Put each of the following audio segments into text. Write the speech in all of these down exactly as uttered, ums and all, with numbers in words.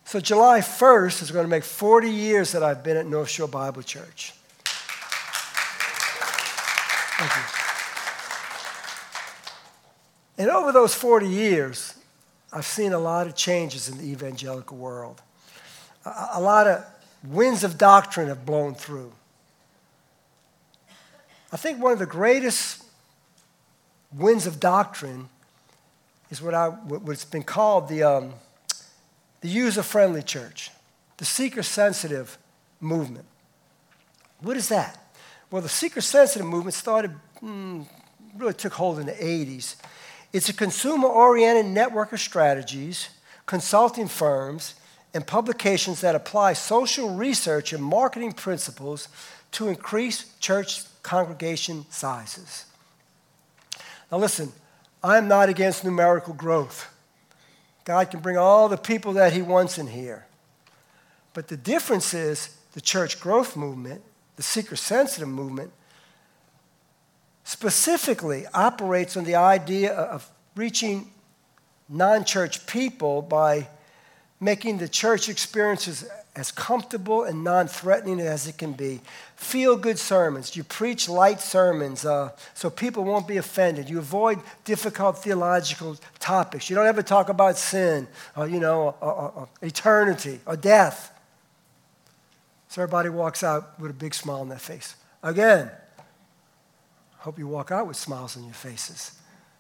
So July first is going to make forty years that I've been at North Shore Bible Church. Thank you. And over those forty years, I've seen a lot of changes in the evangelical world. A, a lot of winds of doctrine have blown through. I think one of the greatest winds of doctrine is what I, what's been called the, um, the user-friendly church, the seeker-sensitive movement. What is that? Well, the seeker-sensitive movement started, mm, really took hold in the eighties. It's a consumer-oriented network of strategies, consulting firms, and publications that apply social research and marketing principles to increase church congregation sizes. Now listen, I'm not against numerical growth. God can bring all the people that he wants in here. But the difference is the church growth movement, the seeker-sensitive movement, specifically operates on the idea of reaching non-church people by making the church experiences as comfortable and non-threatening as it can be. Feel-good sermons. You preach light sermons uh, so people won't be offended. You avoid difficult theological topics. You don't ever talk about sin or, you know, or, or, or eternity or death. So everybody walks out with a big smile on their face. Again, hope you walk out with smiles on your faces.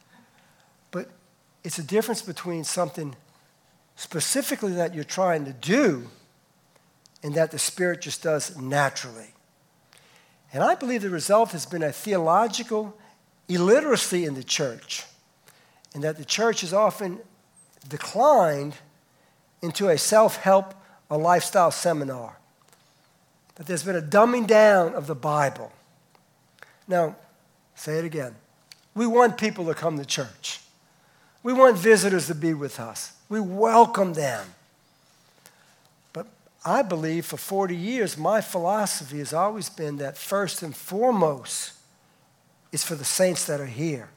But it's a difference between something specifically that you're trying to do and that the Spirit just does naturally. And I believe the result has been a theological illiteracy in the church, and that the church has often declined into a self-help or lifestyle seminar. That there's been a dumbing down of the Bible. Now, say it again. We want people to come to church. We want visitors to be with us. We welcome them. But I believe for forty years, my philosophy has always been that first and foremost is for the saints that are here.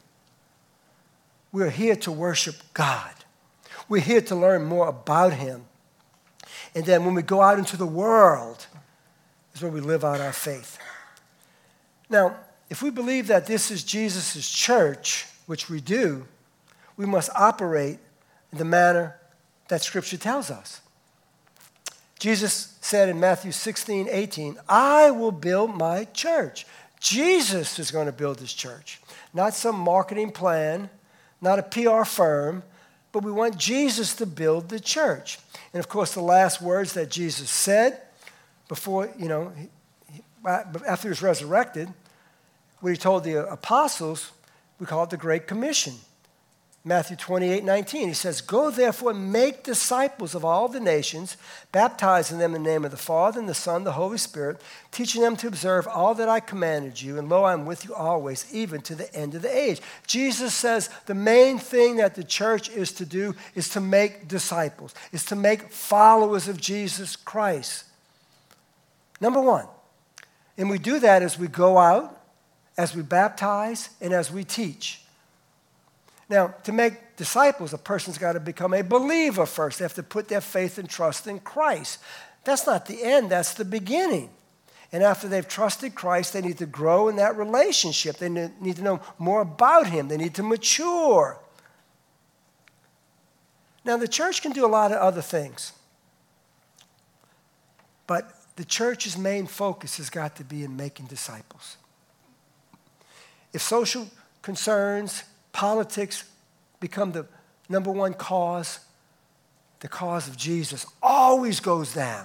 We're here to worship God. We're here to learn more about him. And then when we go out into the world, is where we live out our faith. Now, if we believe that this is Jesus' church, which we do, we must operate in the manner that Scripture tells us. Jesus said in Matthew sixteen, eighteen, I will build my church. Jesus is going to build his church. Not some marketing plan, not a P R firm, but we want Jesus to build the church. And of course, the last words that Jesus said before, you know, after he was resurrected, what he told the apostles, we call it the Great Commission. Matthew twenty-eight, nineteen, he says, Go therefore and make disciples of all the nations, baptizing them in the name of the Father and the Son and the Holy Spirit, teaching them to observe all that I commanded you, and lo, I am with you always, even to the end of the age. Jesus says the main thing that the church is to do is to make disciples, is to make followers of Jesus Christ. Number one, and we do that as we go out, as we baptize, and as we teach. Now, to make disciples, a person's got to become a believer first. They have to put their faith and trust in Christ. That's not the end, that's the beginning. And after they've trusted Christ, they need to grow in that relationship. They need to know more about him. They need to mature. Now, the church can do a lot of other things. But the church's main focus has got to be in making disciples. If social concerns, politics become the number one cause, the cause of Jesus always goes down.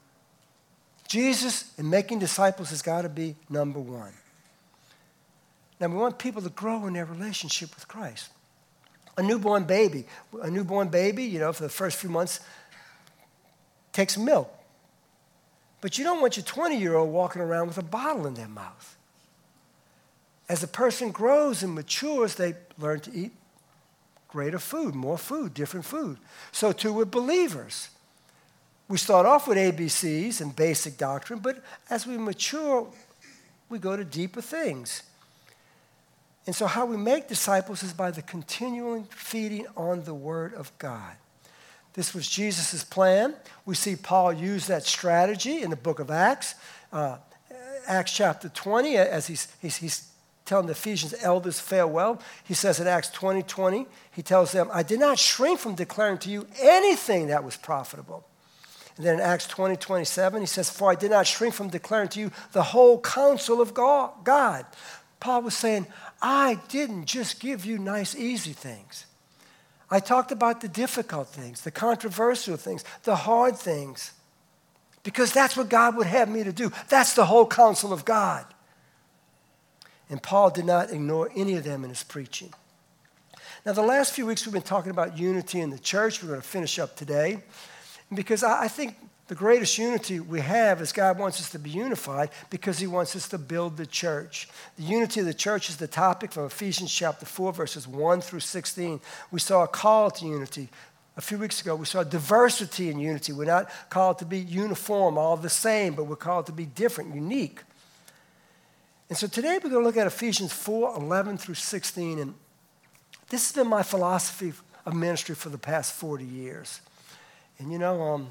Jesus and making disciples has got to be number one. Now, we want people to grow in their relationship with Christ. A newborn baby, a newborn baby, you know, for the first few months, takes milk. But you don't want your twenty-year-old walking around with a bottle in their mouth. As a person grows and matures, they learn to eat greater food, more food, different food. So too with believers. We start off with A B Cs and basic doctrine, but as we mature, we go to deeper things. And so how we make disciples is by the continual feeding on the Word of God. This was Jesus' plan. We see Paul use that strategy in the book of Acts. Uh, Acts chapter twenty, as he's, he's, he's telling the Ephesians elders farewell, he says in Acts twenty twenty, he tells them, I did not shrink from declaring to you anything that was profitable. And then in Acts twenty twenty-seven, he says, for I did not shrink from declaring to you the whole counsel of God. Paul was saying, I didn't just give you nice, easy things. I talked about the difficult things, the controversial things, the hard things, because that's what God would have me to do. That's the whole counsel of God. And Paul did not ignore any of them in his preaching. Now, the last few weeks we've been talking about unity in the church. We're going to finish up today. Because I think the greatest unity we have is God wants us to be unified because he wants us to build the church. The unity of the church is the topic from Ephesians chapter four, verses one through sixteen. We saw a call to unity. A few weeks ago, we saw diversity in unity. We're not called to be uniform, all the same, but we're called to be different, unique. And so today we're going to look at Ephesians four, eleven through sixteen. And this has been my philosophy of ministry for the past forty years. And you know, um,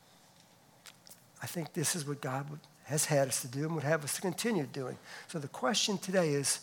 I think this is what God would, has had us to do and would have us to continue doing. So the question today is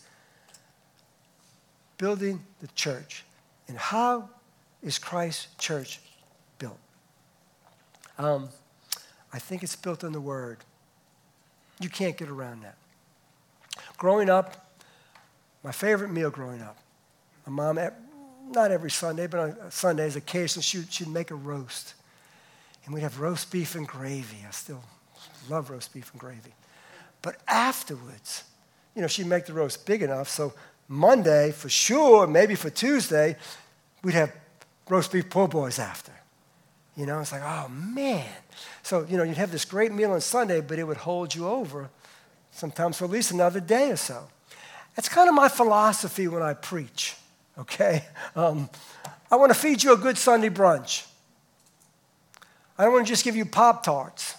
building the church. And how is Christ's church built? Um, I think it's built on the Word. You can't get around that. Growing up, my favorite meal growing up, my mom, not every Sunday, but on Sundays occasionally she'd, she'd make a roast. And we'd have roast beef and gravy. I still love roast beef and gravy. But afterwards, you know, she'd make the roast big enough, so Monday, for sure, maybe for Tuesday, we'd have roast beef po' boys after. You know, it's like, oh, man. So, you know, you'd have this great meal on Sunday, but it would hold you over sometimes for at least another day or so. That's kind of my philosophy when I preach, okay? Um, I want to feed you a good Sunday brunch. I don't want to just give you Pop-Tarts.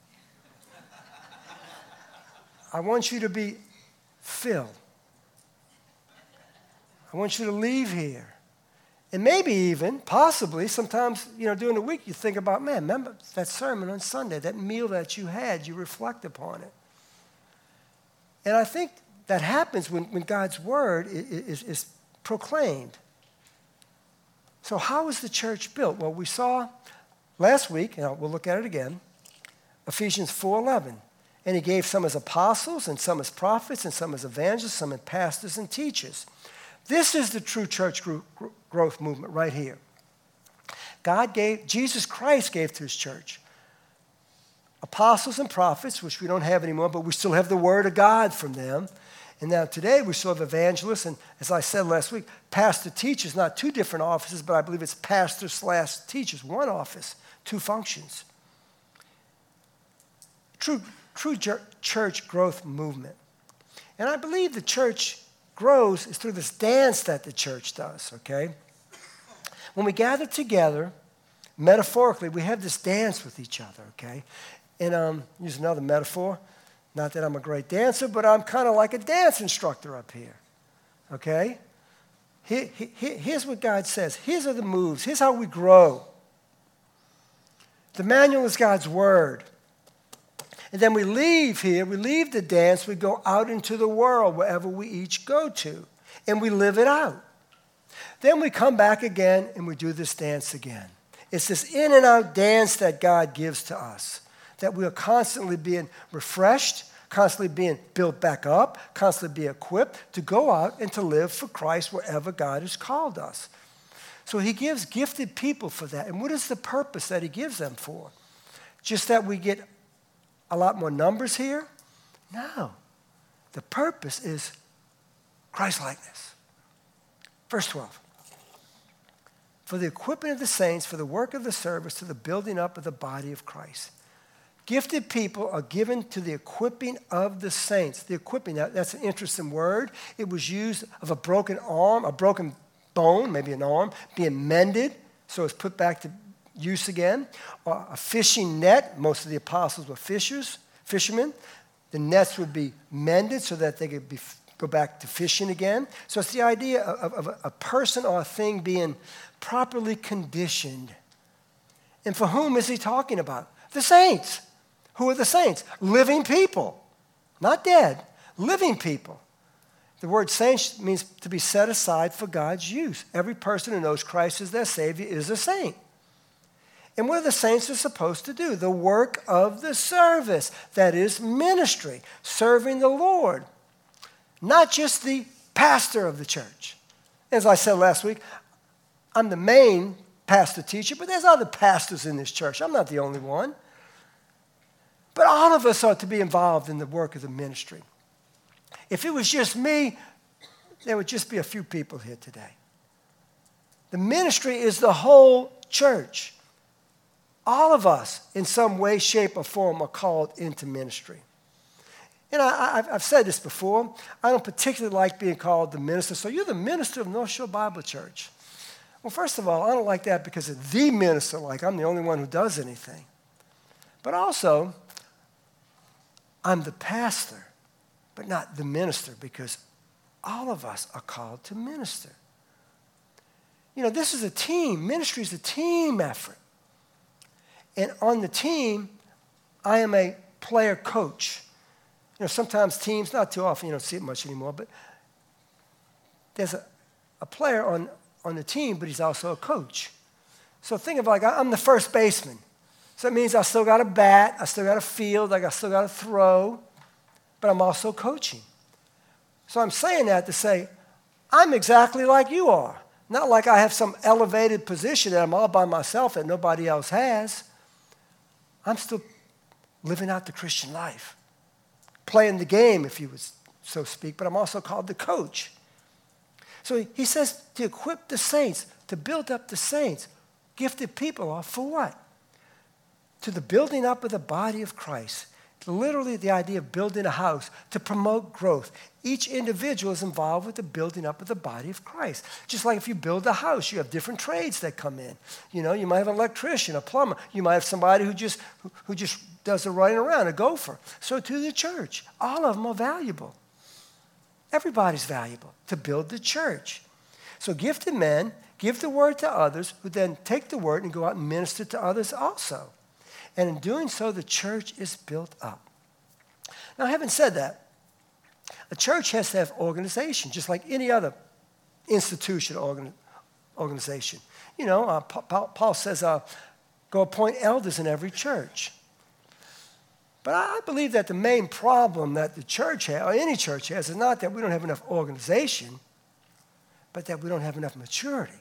I want you to be filled. I want you to leave here. And maybe even, possibly, sometimes, you know, during the week you think about, man, remember that sermon on Sunday, that meal that you had, you reflect upon it. And I think that happens when, when God's word is, is, is proclaimed. So how is the church built? Well, we saw last week, and we'll look at it again, Ephesians four eleven. And he gave some as apostles, and some as prophets, and some as evangelists, some as pastors and teachers. This is the true church growth movement right here. God gave, Jesus Christ gave to his church apostles and prophets, which we don't have anymore, but we still have the word of God from them. And now today we still have evangelists, and as I said last week, pastor teachers, not two different offices, but I believe it's pastor slash teachers, one office, two functions. True, true church growth movement. And I believe the church grows is through this dance that the church does, okay? When we gather together, metaphorically, we have this dance with each other, okay? And um, use another metaphor. Not that I'm a great dancer, but I'm kind of like a dance instructor up here, okay? Here, here, here's what God says. Here's are the moves. Here's how we grow. The manual is God's word. And then we leave here, we leave the dance, we go out into the world, wherever we each go to, and we live it out. Then we come back again, and we do this dance again. It's this in and out dance that God gives to us, that we are constantly being refreshed, constantly being built back up, constantly being equipped to go out and to live for Christ wherever God has called us. So he gives gifted people for that. And what is the purpose that he gives them for? Just that we get a lot more numbers here? No. The purpose is Christ-likeness. Verse twelve. For the equipping of the saints, for the work of the service, to the building up of the body of Christ. Gifted people are given to the equipping of the saints. The equipping, that's an interesting word. It was used of a broken arm, a broken bone, maybe an arm, being mended, so it's put back to use again. Or a fishing net. Most of the apostles were fishers, fishermen. The nets would be mended so that they could be, go back to fishing again. So it's the idea of, of a person or a thing being properly conditioned And for whom is he talking about? The saints. Who are the saints? Living people. Not dead. Living people. The word saints means to be set aside for God's use. Every person who knows Christ as their Savior is a saint. And what are the saints are supposed to do? The work of the service. That is ministry. Serving the Lord. Not just the pastor of the church. As I said last week, I'm the main pastor teacher, but there's other pastors in this church. I'm not the only one. But all of us ought to be involved in the work of the ministry. If it was just me, there would just be a few people here today. The ministry is the whole church. All of us, in some way, shape, or form, are called into ministry. And I, I've, I've said this before. I don't particularly like being called the minister. So you're the minister of North Shore Bible Church. Well, first of all, I don't like that because of the minister, like I'm the only one who does anything. But also, I'm the pastor, but not the minister, because all of us are called to minister. You know, this is a team. Ministry is a team effort. And on the team, I am a player coach. You know, sometimes teams, not too often, you don't see it much anymore, but there's a, a player on, on the team, but he's also a coach. So think of like, I'm the first baseman. So that means I still got a bat, I still got a field, like I still got to throw, but I'm also coaching. So I'm saying that to say, I'm exactly like you are. Not like I have some elevated position that I'm all by myself that nobody else has. I'm still living out the Christian life. Playing the game, if you would so speak, but I'm also called the coach. So he says to equip the saints, to build up the saints. Gifted people are for what? To the building up of the body of Christ. Literally the idea of building a house to promote growth. Each individual is involved with the building up of the body of Christ. Just like if you build a house, you have different trades that come in. You know, you might have an electrician, a plumber. You might have somebody who just, who, who just does the running around, a gopher. So to the church, all of them are valuable. Everybody's valuable to build the church. So gifted men give the word to others who then take the word and go out and minister to others also. And in doing so, the church is built up. Now, having said that, a church has to have organization, just like any other institution or organization. You know, uh, Paul says, uh, go appoint elders in every church. But I believe that the main problem that the church has, or any church has, is not that we don't have enough organization, but that we don't have enough maturity.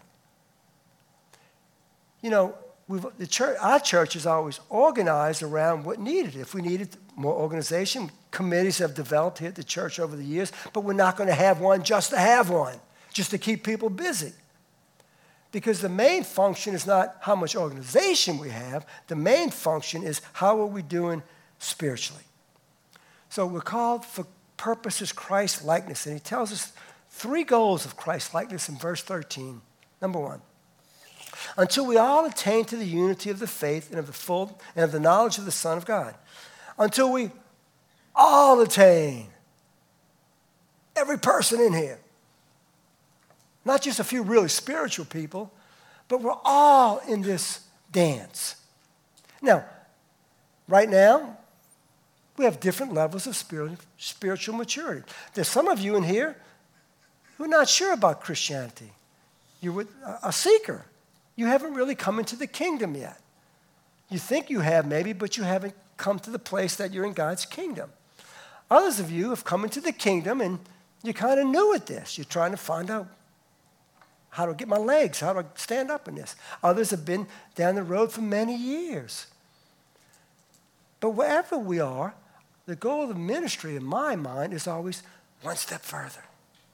You know, We've, the church, our church is always organized around what needed. If we needed more organization, committees have developed here at the church over the years, but we're not going to have one just to have one, just to keep people busy. Because the main function is not how much organization we have. The main function is how are we doing spiritually. So we're called for purposes Christ-likeness, and he tells us three goals of Christ-likeness in verse thirteen. Number one, until we all attain to the unity of the faith and of the full and of the knowledge of the Son of God. Until we all attain. Every person in here. Not just a few really spiritual people, but we're all in this dance. Now, right now, we have different levels of spiritual maturity. There's some of you in here who are not sure about Christianity. You're a seeker. You haven't really come into the kingdom yet. You think you have maybe, but you haven't come to the place that you're in God's kingdom. Others of you have come into the kingdom and you're kind of new at this. You're trying to find out how to get my legs, how to stand up in this. Others have been down the road for many years. But wherever we are, the goal of the ministry, in my mind, is always one step further.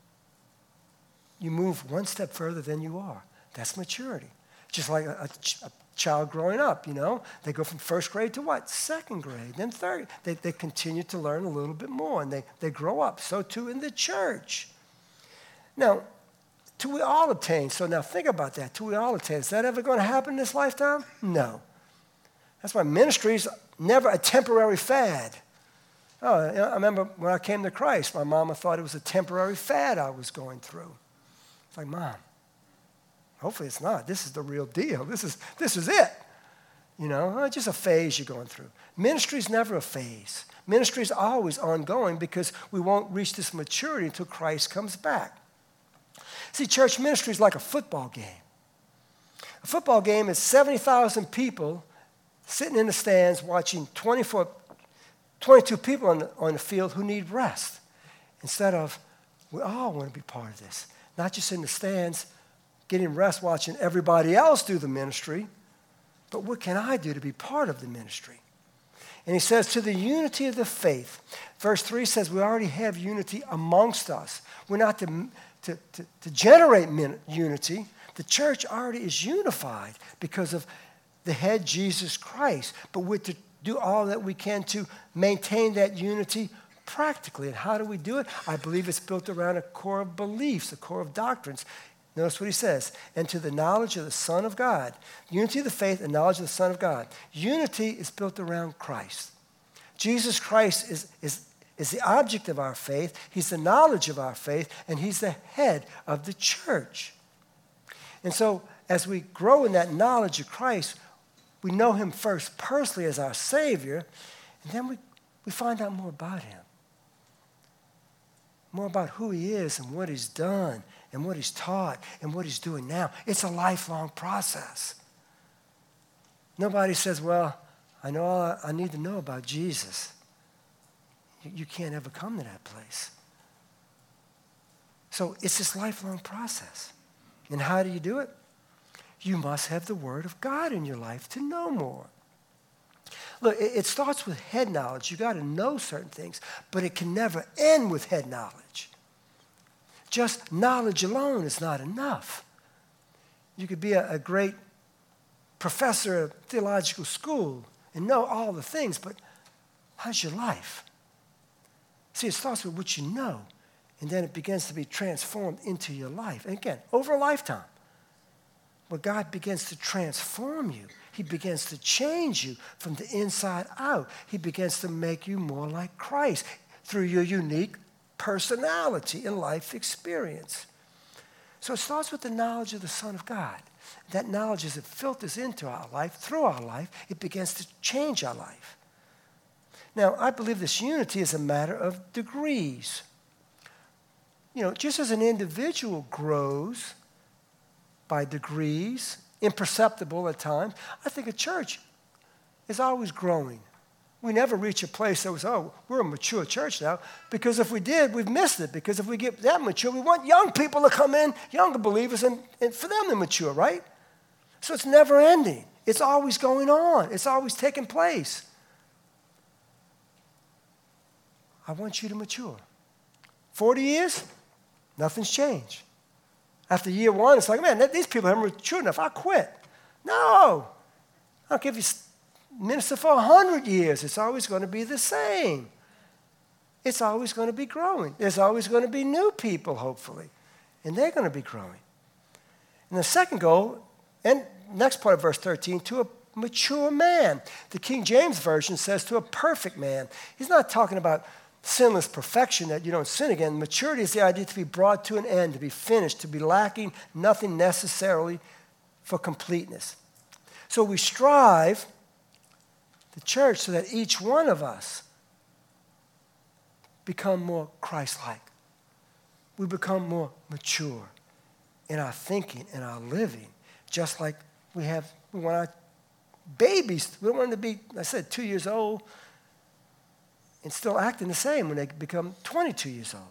You move one step further than you are. That's maturity. Just like a, a, a child growing up, you know. They go from first grade to what? Second grade, then third. They, they continue to learn a little bit more, and they, they grow up. So too in the church. Now, till we all obtain. So now think about that. Till we all obtain. Is that ever going to happen in this lifetime? No. That's why ministry is never a temporary fad. Oh, I remember when I came to Christ, my mama thought it was a temporary fad I was going through. It's like, Mom, hopefully it's not. This is the real deal. This is, this is it. You know, oh, just a phase you're going through. Ministry is never a phase. Ministry is always ongoing because we won't reach this maturity until Christ comes back. See, church ministry is like a football game. A football game is seventy thousand people sitting in the stands watching twenty-four, twenty-two people on the, on the field who need rest. Instead of, we all want to be part of this. Not just in the stands, getting rest watching everybody else do the ministry, but what can I do to be part of the ministry? And he says, to the unity of the faith. Verse three says, we already have unity amongst us. We're not to, to, to, to generate min- unity. The church already is unified because of the head, Jesus Christ. But we're to do all that we can to maintain that unity practically. And how do we do it? I believe it's built around a core of beliefs, a core of doctrines. Notice what he says, and to the knowledge of the Son of God. Unity of the faith and knowledge of the Son of God. Unity is built around Christ. Jesus Christ is, is, is the object of our faith. He's the knowledge of our faith, and he's the head of the church. And so as we grow in that knowledge of Christ, we know him first personally as our Savior, and then we, we find out more about him. More about who he is and what he's done and what he's taught and what he's doing now. It's a lifelong process. Nobody says, well, I know all I need to know about Jesus. You, you can't ever come to that place. So it's this lifelong process. And how do you do it? You must have the Word of God in your life to know more. Look, it, it starts with head knowledge. You got to know certain things, but it can never end with head knowledge. Just knowledge alone is not enough. You could be a, a great professor at theological school and know all the things, but how's your life? See, it starts with what you know, and then it begins to be transformed into your life. And again, over a lifetime, where God begins to transform you. He begins to change you from the inside out. He begins to make you more like Christ through your unique personality and life experience. So it starts with the knowledge of the Son of God. That knowledge, as it filters into our life, through our life, it begins to change our life. Now, I believe this unity is a matter of degrees. You know, just as an individual grows by degrees, imperceptible at times, I think a church is always growing. We never reach a place that was, oh, we're a mature church now, because if we did, we've missed it. Because if we get that mature, we want young people to come in, younger believers, and, and for them to mature, right? So it's never ending. It's always going on. It's always taking place. I want you to mature. forty years, nothing's changed. After year one, it's like, man, these people haven't matured enough. I quit. No. I'll give you minister for one hundred years. It's always going to be the same. It's always going to be growing. There's always going to be new people, hopefully, and they're going to be growing. And the second goal, and next part of verse thirteen, to a mature man. The King James Version says to a perfect man. He's not talking about sinless perfection, that you don't sin again. Maturity is the idea to be brought to an end, to be finished, to be lacking nothing necessarily for completeness. So we strive, the church, so that each one of us become more Christ-like. We become more mature in our thinking and our living, just like we have, we want our babies, we don't want them to be, I said, two years old, and still acting the same when they become twenty-two years old.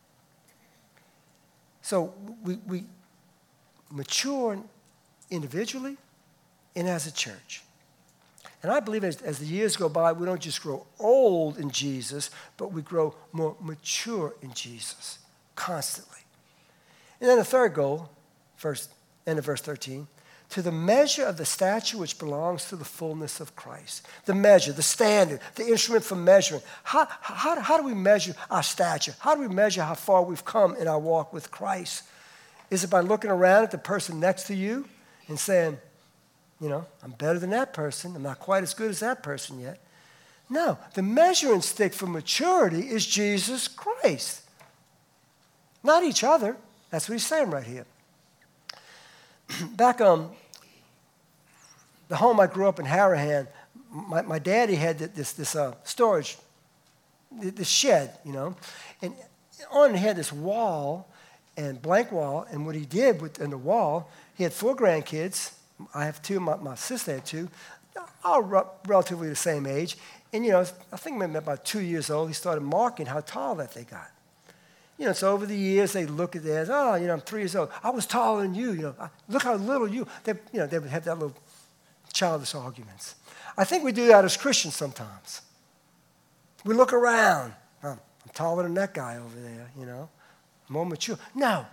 So we, we mature individually and as a church. And I believe as, as the years go by, we don't just grow old in Jesus, but we grow more mature in Jesus constantly. And then the third goal, first, end of verse thirteen, to the measure of the stature which belongs to the fullness of Christ. The measure, the standard, the instrument for measuring. How, how, how do we measure our stature? How do we measure how far we've come in our walk with Christ? Is it by looking around at the person next to you and saying, you know, I'm better than that person. I'm not quite as good as that person yet. No, the measuring stick for maturity is Jesus Christ, not each other. That's what he's saying right here. Back um, the home I grew up in, Harahan, my, my daddy had this, this uh, storage, this shed, you know. And on it had this wall, and blank wall. And what he did with, in the wall, he had four grandkids. I have two. My, my sister had two. All re- relatively the same age. And, you know, I think maybe about two years old, he started marking how tall that they got. You know, so over the years, they look at theirs. Oh, you know, I'm three years old. I was taller than you. You know, look how little you. They, you know, they would have that little childish arguments. I think we do that as Christians sometimes. We look around. Oh, I'm taller than that guy over there, you know, more mature. No.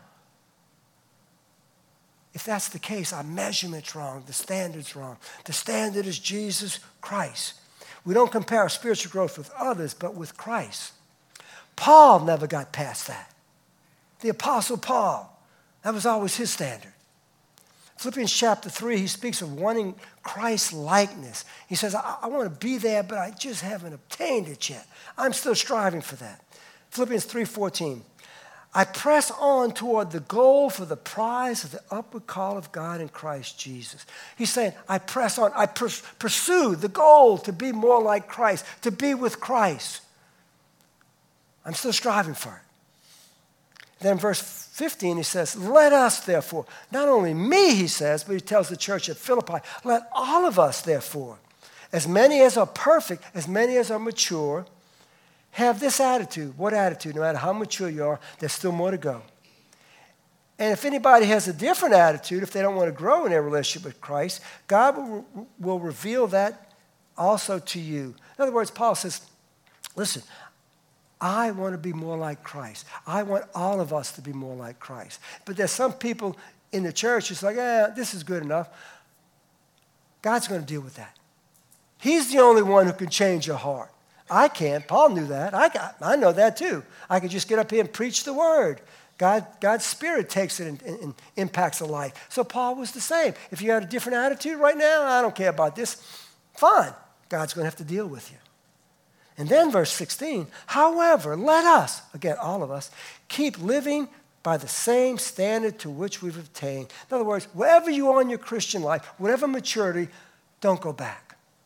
If that's the case, our measurement's wrong. The standard's wrong. The standard is Jesus Christ. We don't compare our spiritual growth with others, but with Christ. Paul never got past that. The Apostle Paul, that was always his standard. Philippians chapter three, he speaks of wanting Christ's likeness. He says, I, I want to be there, but I just haven't obtained it yet. I'm still striving for that. Philippians three fourteen, I press on toward the goal for the prize of the upward call of God in Christ Jesus. He's saying, I press on, I pers- pursue the goal to be more like Christ, to be with Christ. I'm still striving for it. Then verse fifteen, he says, let us therefore, not only me, he says, but he tells the church at Philippi, let all of us therefore, as many as are perfect, as many as are mature, have this attitude. What attitude? No matter how mature you are, there's still more to go. And if anybody has a different attitude, if they don't want to grow in their relationship with Christ, God will, will reveal that also to you. In other words, Paul says, listen, I want to be more like Christ. I want all of us to be more like Christ. But there's some people in the church who's like, eh, this is good enough. God's going to deal with that. He's the only one who can change your heart. I can't. Paul knew that. I got, I know that too. I could just get up here and preach the word. God, God's Spirit takes it and, and, and impacts a life. So Paul was the same. If you had a different attitude right now, I don't care about this, fine. God's going to have to deal with you. And then verse sixteen, however, let us, again, all of us, keep living by the same standard to which we've obtained. In other words, wherever you are in your Christian life, whatever maturity, don't go back.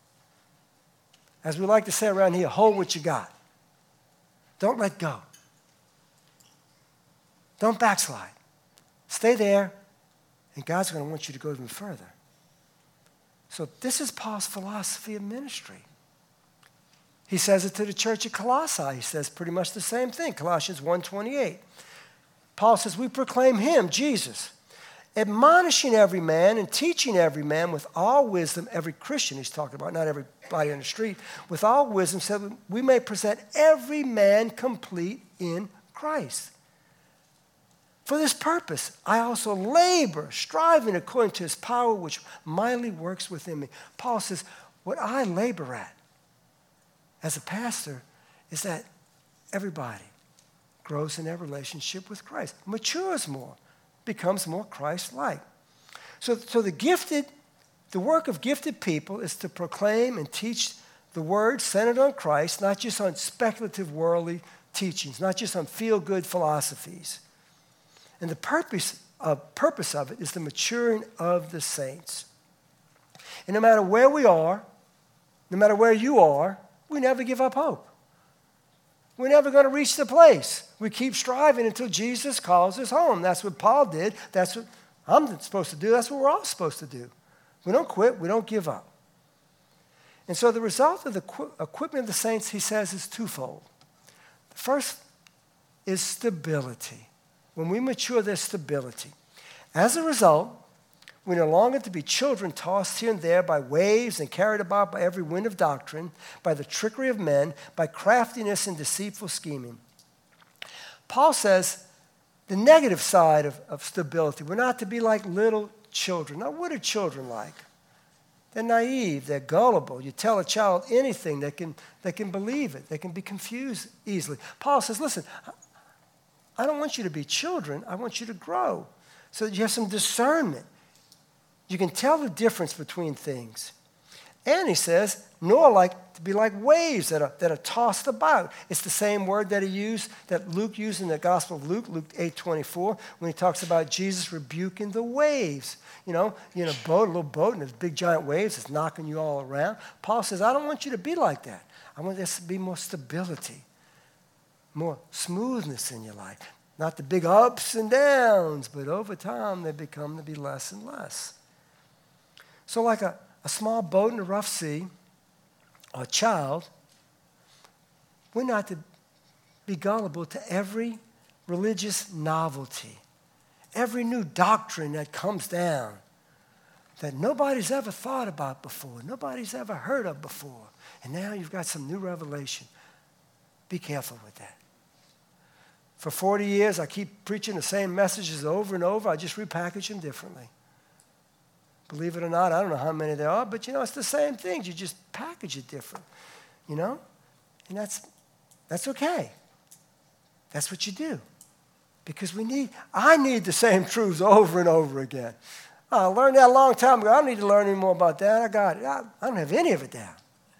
As we like to say around here, hold what you got. Don't let go. Don't backslide. Stay there, and God's going to want you to go even further. So this is Paul's philosophy of ministry. He says it to the church at Colossae. He says pretty much the same thing, Colossians one twenty-eight. Paul says, we proclaim him, Jesus, admonishing every man and teaching every man with all wisdom, every Christian he's talking about, not everybody on the street, with all wisdom, so that we may present every man complete in Christ. For this purpose, I also labor, striving according to his power, which mightily works within me. Paul says, what I labor at as a pastor is that everybody grows in their relationship with Christ, matures more, becomes more Christ-like. So, so the gifted, the work of gifted people is to proclaim and teach the word centered on Christ, not just on speculative worldly teachings, not just on feel-good philosophies. And the purpose of, purpose of it is the maturing of the saints. And no matter where we are, no matter where you are, we never give up hope. We're never going to reach the place. We keep striving until Jesus calls us home. That's what Paul did. That's what I'm supposed to do. That's what we're all supposed to do. We don't quit. We don't give up. And so the result of the equipment of the saints, he says, is twofold. The first is stability. When we mature, there's stability. As a result, we're no longer to be children tossed here and there by waves and carried about by every wind of doctrine, by the trickery of men, by craftiness and deceitful scheming. Paul says the negative side of, of stability, we're not to be like little children. Now, what are children like? They're naive. They're gullible. You tell a child anything, they can, they can believe it. They can be confused easily. Paul says, listen, I don't want you to be children. I want you to grow so that you have some discernment. You can tell the difference between things. And he says, nor like to be like waves that are, that are tossed about. It's the same word that he used, that Luke used in the Gospel of Luke, Luke eight twenty-four, when he talks about Jesus rebuking the waves. You know, you're in a boat, a little boat, and there's big giant waves that's knocking you all around. Paul says, I don't want you to be like that. I want there to be more stability, more smoothness in your life. Not the big ups and downs, but over time they become to be less and less. So like a, a small boat in a rough sea, or a child, we're not to be gullible to every religious novelty, every new doctrine that comes down that nobody's ever thought about before, nobody's ever heard of before, and now you've got some new revelation. Be careful with that. For forty years, I keep preaching the same messages over and over. I just repackage them differently. Believe it or not, I don't know how many there are, but you know, it's the same things. You just package it different, you know? And that's that's okay. That's what you do. Because we need, I need the same truths over and over again. I learned that a long time ago. I don't need to learn any more about that. I got it. I, I don't have any of it down.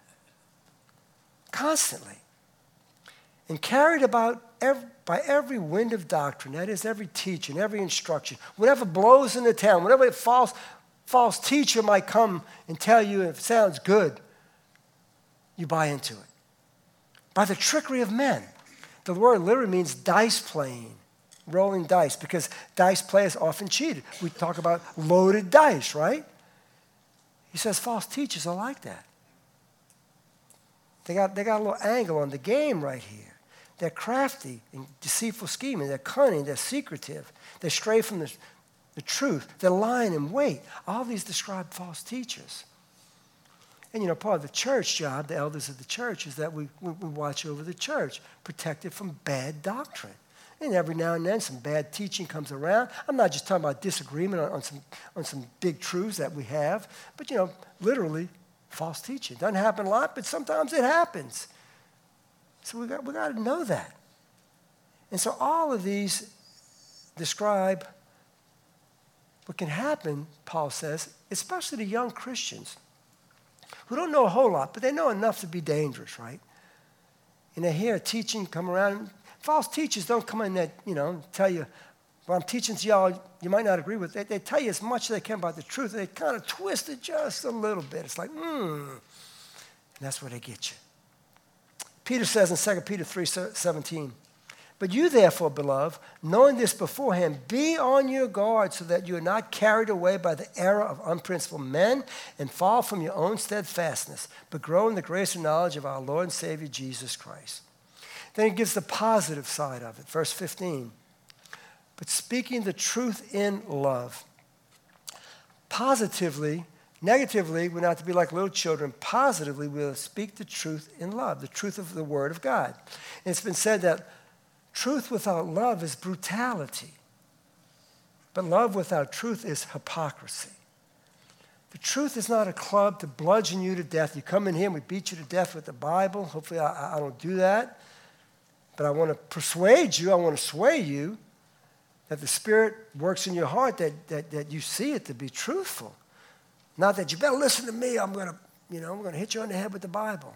Constantly. And carried about every, by every wind of doctrine, that is every teaching, every instruction, whatever blows in the town, whatever false false teacher might come and tell you if it sounds good, you buy into it. By the trickery of men. The word literally means dice playing, rolling dice, because dice players often cheated. We talk about loaded dice, right? He says false teachers are like that. They got, they got a little angle on the game right here. They're crafty and deceitful scheming. They're cunning. They're secretive. They stray from the The truth, they're lying in wait. All these describe false teachers. And you know, part of the church job, the elders of the church, is that we, we, we watch over the church, protect it from bad doctrine. And every now and then some bad teaching comes around. I'm not just talking about disagreement on, on, some, on some big truths that we have, but you know, literally false teaching. Doesn't happen a lot, but sometimes it happens. So we got, we got to know that. And so all of these describe what can happen, Paul says, especially to young Christians who don't know a whole lot, but they know enough to be dangerous, right? And they hear a teaching come around. False teachers don't come in that, you know, tell you, what I'm teaching to y'all, you might not agree with. They, they tell you as much as they can about the truth, and they kind of twist it just a little bit. It's like, hmm. And that's where they get you. Peter says in Second Peter three seventeen, but you therefore, beloved, knowing this beforehand, be on your guard so that you are not carried away by the error of unprincipled men and fall from your own steadfastness, but grow in the grace and knowledge of our Lord and Savior Jesus Christ. Then he gives the positive side of it, verse fifteen. But speaking the truth in love. Positively, negatively, we're not to be like little children. Positively, we'll speak the truth in love, the truth of the Word of God. And it's been said that truth without love is brutality. But love without truth is hypocrisy. The truth is not a club to bludgeon you to death. You come in here and we beat you to death with the Bible. Hopefully I, I don't do that. But I want to persuade you, I want to sway you that the Spirit works in your heart, that, that, that you see it to be truthful. Not that you better listen to me, I'm going to, you know, I'm going to hit you on the head with the Bible.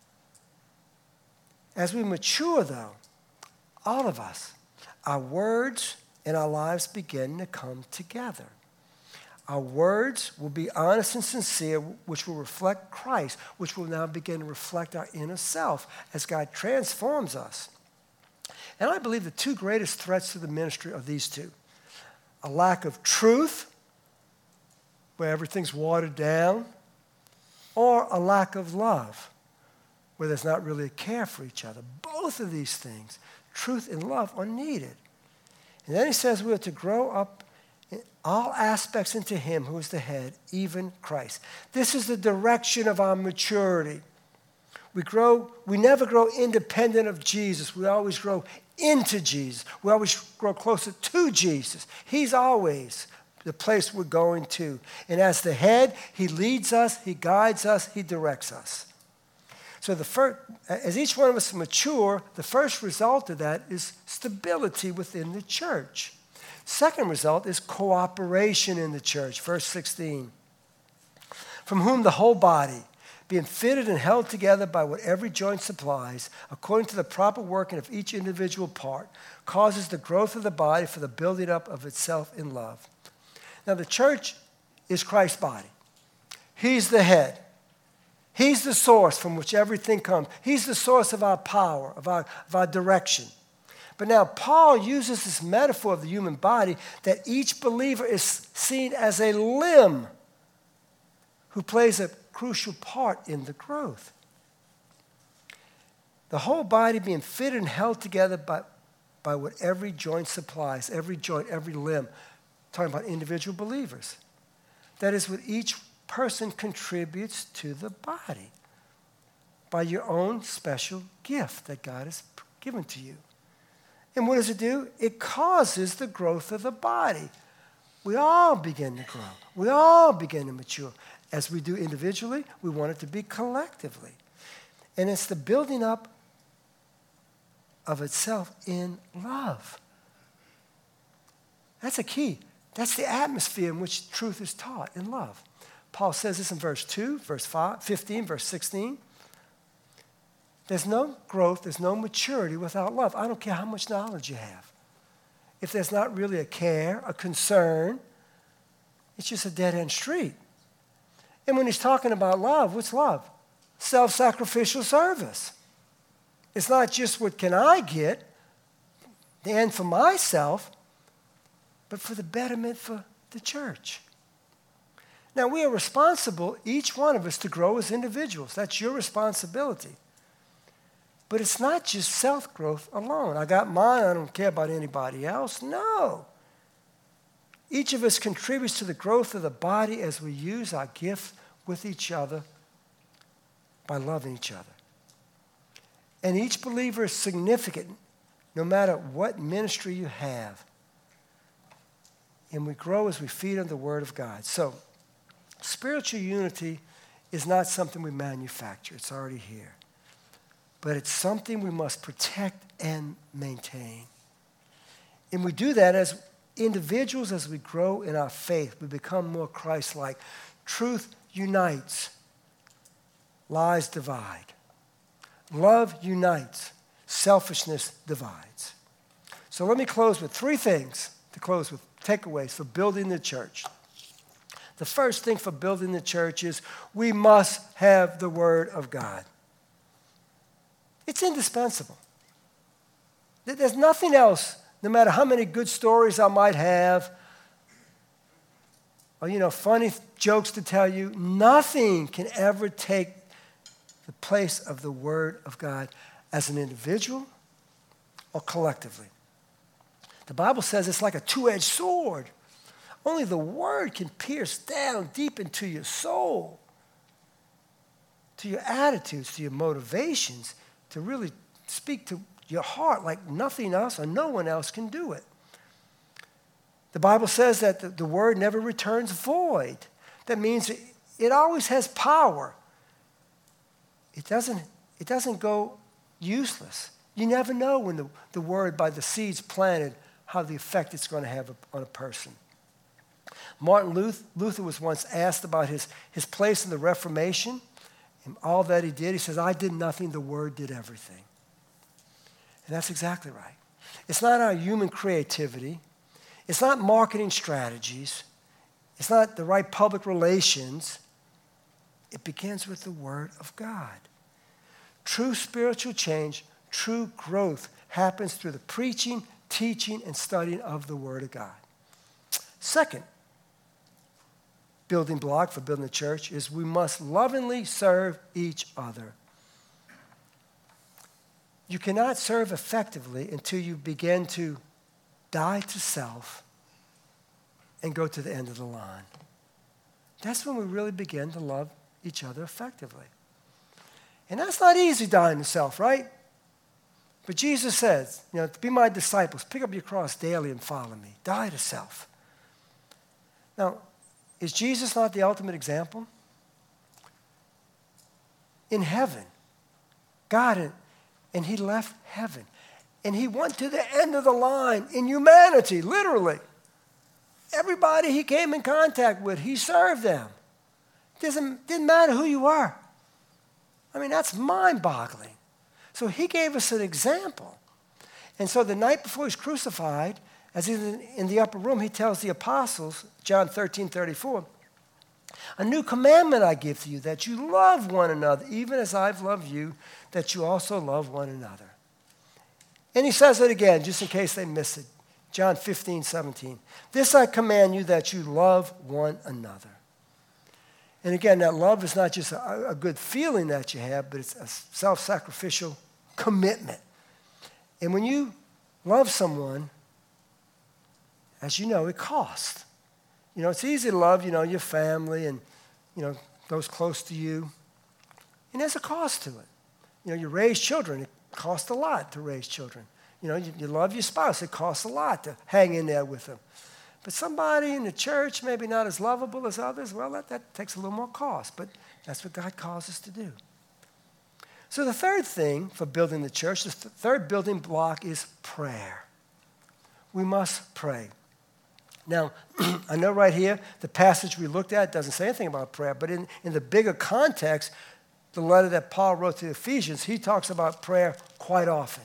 As we mature, though, all of us, our words and our lives begin to come together. Our words will be honest and sincere, which will reflect Christ, which will now begin to reflect our inner self as God transforms us. And I believe the two greatest threats to the ministry are these two. A lack of truth, where everything's watered down, or a lack of love, where there's not really a care for each other. Both of these things, truth and love, are needed. And then he says we are to grow up in all aspects into him who is the head, even Christ. This is the direction of our maturity. We grow, we never grow independent of Jesus. We always grow into Jesus. We always grow closer to Jesus. He's always the place we're going to. And as the head, he leads us, he guides us, he directs us. So the first, as each one of us mature, the first result of that is stability within the church. Second result is cooperation in the church. Verse sixteen. From whom the whole body, being fitted and held together by what every joint supplies, according to the proper working of each individual part, causes the growth of the body for the building up of itself in love. Now, the church is Christ's body. He's the head. He's the source from which everything comes. He's the source of our power, of our, of our direction. But now Paul uses this metaphor of the human body that each believer is seen as a limb who plays a crucial part in the growth. The whole body being fitted and held together by, by what every joint supplies, every joint, every limb. Talking about individual believers. That is what each person contributes to the body by your own special gift that God has given to you. And what does it do? It causes the growth of the body. We all begin to grow. We all begin to mature. As we do individually, we want it to be collectively. And it's the building up of itself in love. That's a key. That's the atmosphere in which truth is taught, in love. Paul says this in verse two, verse five, fifteen, verse sixteen. There's no growth, there's no maturity without love. I don't care how much knowledge you have. If there's not really a care, a concern, it's just a dead-end street. And when he's talking about love, what's love? Self-sacrificial service. It's not just what can I get, the end for myself, but for the betterment for the church. Now, we are responsible, each one of us, to grow as individuals. That's your responsibility. But it's not just self-growth alone. I got mine, I don't care about anybody else. No. Each of us contributes to the growth of the body as we use our gift with each other by loving each other. And each believer is significant no matter what ministry you have. And we grow as we feed on the Word of God. So, spiritual unity is not something we manufacture. It's already here. But it's something we must protect and maintain. And we do that as individuals, as we grow in our faith. We become more Christ-like. Truth unites. Lies divide. Love unites. Selfishness divides. So let me close with three things to close with, takeaways for building the church. The first thing for building the church is we must have the Word of God. It's indispensable. There's nothing else, no matter how many good stories I might have, or, you know, funny jokes to tell you, nothing can ever take the place of the Word of God as an individual or collectively. The Bible says it's like a two-edged sword. Only the Word can pierce down deep into your soul, to your attitudes, to your motivations, to really speak to your heart like nothing else or no one else can do it. The Bible says that the, the Word never returns void. That means it, it always has power. It doesn't, it doesn't go useless. You never know when the, the Word, by the seeds planted, how the effect it's going to have on a person. Martin Luther was once asked about his, his place in the Reformation and all that he did. He says, I did nothing, the Word did everything. And that's exactly right. It's not our human creativity. It's not marketing strategies. It's not the right public relations. It begins with the Word of God. True spiritual change, true growth happens through the preaching, teaching, and studying of the Word of God. Second building block for building the church is we must lovingly serve each other. You cannot serve effectively until you begin to die to self and go to the end of the line. That's when we really begin to love each other effectively. And that's not easy, dying to self, right? But Jesus says, you know, to be my disciples, pick up your cross daily and follow me. Die to self. Now, is Jesus not the ultimate example? In heaven, God, and he left heaven. And he went to the end of the line in humanity, literally. Everybody he came in contact with, he served them. It doesn't, didn't matter who you are. mean, that's mind-boggling. So he gave us an example. And so the night before he's crucified, as he's in the upper room, he tells the apostles, John thirteen thirty-four, a new commandment I give to you, that you love one another, even as I've loved you, that you also love one another. And he says it again, just in case they miss it. John fifteen seventeen. This I command you, that you love one another. And again, that love is not just a, a good feeling that you have, but it's a self-sacrificial commitment. And when you love someone, as you know, it costs. You know, it's easy to love, you know, your family and, you know, those close to you. And there's a cost to it. You know, you raise children. It costs a lot to raise children. You know, you, you love your spouse. It costs a lot to hang in there with them. But somebody in the church, maybe not as lovable as others, well, that, that takes a little more cost. But that's what God calls us to do. So the third thing for building the church, the th- third building block is prayer. We must pray. Now, I know right here, the passage we looked at doesn't say anything about prayer, but in, in the bigger context, the letter that Paul wrote to the Ephesians, he talks about prayer quite often.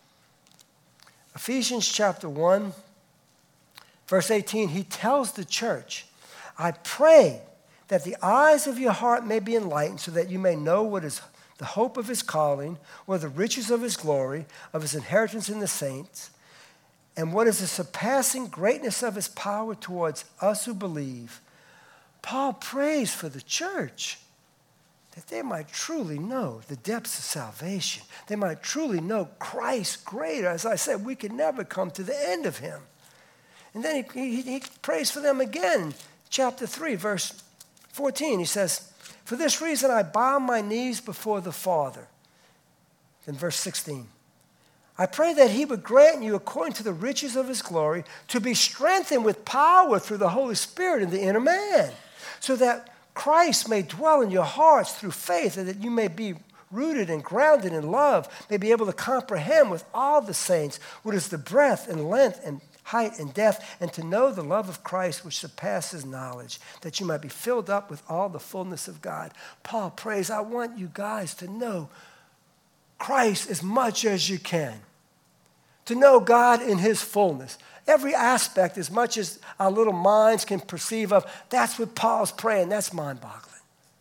Ephesians chapter one, verse eighteen, he tells the church, I pray that the eyes of your heart may be enlightened so that you may know what is the hope of his calling, or the riches of his glory, of his inheritance in the saints, and what is the surpassing greatness of his power towards us who believe. Paul prays for the church that they might truly know the depths of salvation. They might truly know Christ greater. As I said, we can never come to the end of him. And then he, he, he prays for them again. Chapter three, verse fourteen, he says, for this reason I bow my knees before the Father. Then verse sixteen, I pray that he would grant you, according to the riches of his glory, to be strengthened with power through the Holy Spirit in the inner man, so that Christ may dwell in your hearts through faith, and that you may be rooted and grounded in love, may be able to comprehend with all the saints what is the breadth and length and height and depth, and to know the love of Christ which surpasses knowledge, that you might be filled up with all the fullness of God. Paul prays, I want you guys to know Christ as much as you can, to know God in his fullness. Every aspect, as much as our little minds can perceive of, that's what Paul's praying. That's mind-boggling.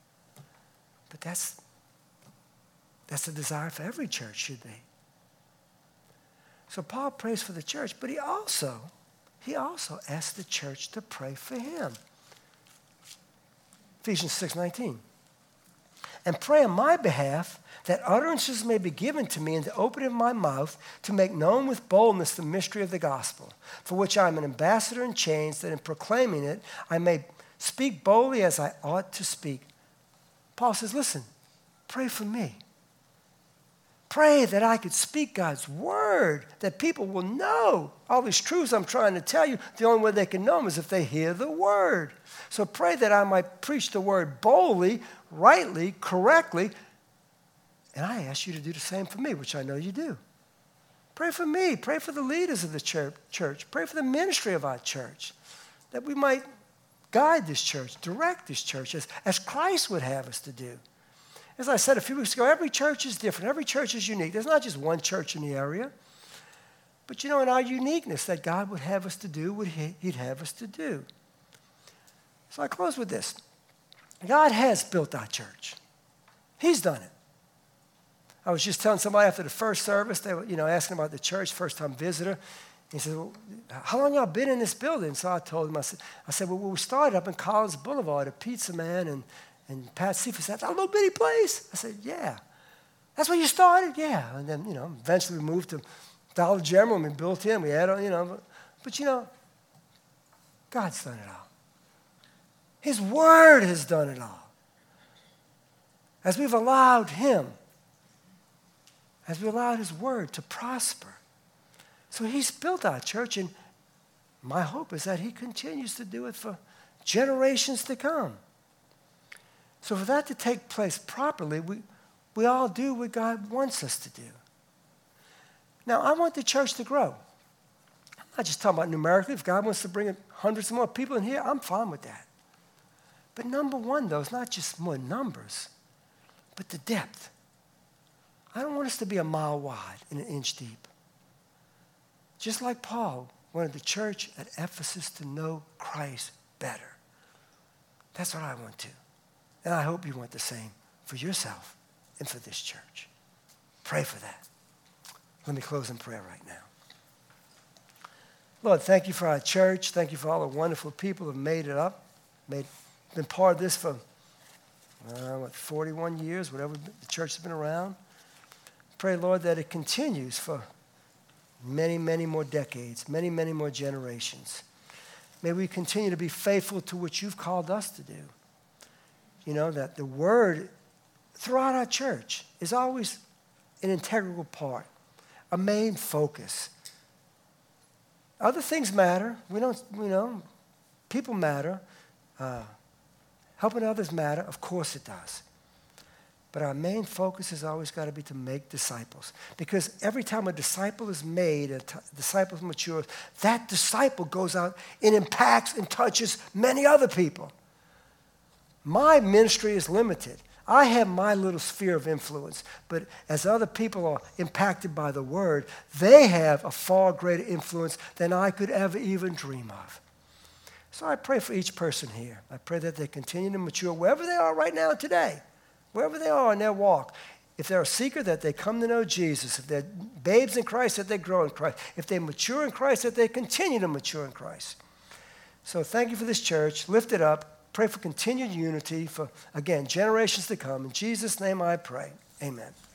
But that's, that's a desire for every church, should be. So Paul prays for the church, but he also, he also asks the church to pray for him. Ephesians six nineteen. And pray on my behalf that utterances may be given to me in the opening of my mouth to make known with boldness the mystery of the gospel, for which I am an ambassador in chains, that in proclaiming it I may speak boldly as I ought to speak. Paul says, listen, pray for me. Pray that I could speak God's word, that people will know all these truths I'm trying to tell you. The only way they can know them is if they hear the word. So pray that I might preach the word boldly, rightly, correctly. And I ask you to do the same for me, which I know you do. Pray for me. Pray for the leaders of the church. Pray for the ministry of our church, that we might guide this church, direct this church as, as Christ would have us to do. As I said a few weeks ago, every church is different. Every church is unique. There's not just one church in the area. But, you know, in our uniqueness that God would have us to do what he'd have us to do. So I close with this. God has built our church. He's done it. I was just telling somebody after the first service, they were, you know, asking about the church, first-time visitor. He said, well, how long y'all been in this building? So I told him, I said, I said well, we started up in Collins Boulevard, a pizza man, and And Pat Cephas said, that little bitty place? I said, yeah. That's where you started? Yeah. And then, you know, eventually we moved to Dollar General and we built in. We had, you know, but, but, you know, God's done it all. His word has done it all. As we've allowed him, as we allowed his word to prosper. So he's built our church, and my hope is that he continues to do it for generations to come. So for that to take place properly, we, we all do what God wants us to do. Now, I want the church to grow. I'm not just talking about numerically. If God wants to bring hundreds of more people in here, I'm fine with that. But number one, though, is not just more numbers, but the depth. I don't want us to be a mile wide and an inch deep. Just like Paul wanted the church at Ephesus to know Christ better. That's what I want to. And I hope you want the same for yourself and for this church. Pray for that. Let me close in prayer right now. Lord, thank you for our church. Thank you for all the wonderful people who have made it up, made, been part of this for, uh, what, forty-one years, whatever the church has been around. Pray, Lord, that it continues for many, many more decades, many, many more generations. May we continue to be faithful to what you've called us to do. You know, that the word throughout our church is always an integral part, a main focus. Other things matter. We don't, you know, people matter. Uh, helping others matter. Of course it does. But our main focus has always got to be to make disciples. Because every time a disciple is made, a t- disciple matures, that disciple goes out and impacts and touches many other people. My ministry is limited. I have my little sphere of influence, but as other people are impacted by the word, they have a far greater influence than I could ever even dream of. So I pray for each person here. I pray that they continue to mature wherever they are right now today, wherever they are in their walk. If they're a seeker, that they come to know Jesus. If they're babes in Christ, that they grow in Christ. If they mature in Christ, that they continue to mature in Christ. So thank you for this church. Lift it up. Pray for continued unity for, again, generations to come. In Jesus' name I pray. Amen.